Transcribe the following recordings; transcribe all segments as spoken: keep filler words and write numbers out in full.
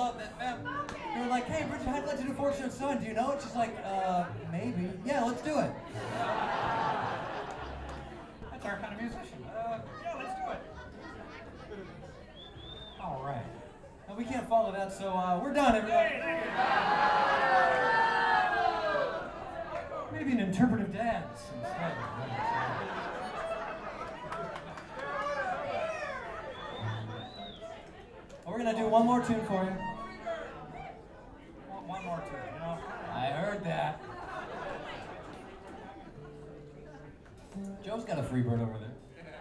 love that map. They were like, hey, Bridget, I'd like to do Fortunate Son. Do you know it? She's like, uh, maybe. Yeah, let's do it. That's our kind of musician. Uh, yeah, let's do it. All right. Now, we can't follow that, so uh, we're done, everybody. Maybe an interpretive dance instead. We're going to do one more tune for you. One, one more tune, you know? I heard that. Joe's got a free bird over there.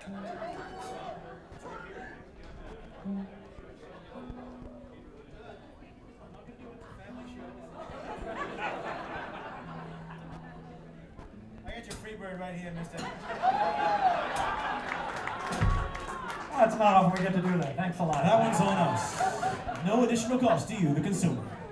I got your free bird right here, mister. That's not often we get to do that. Thanks a lot. That one's on us. No additional cost to you, the consumer.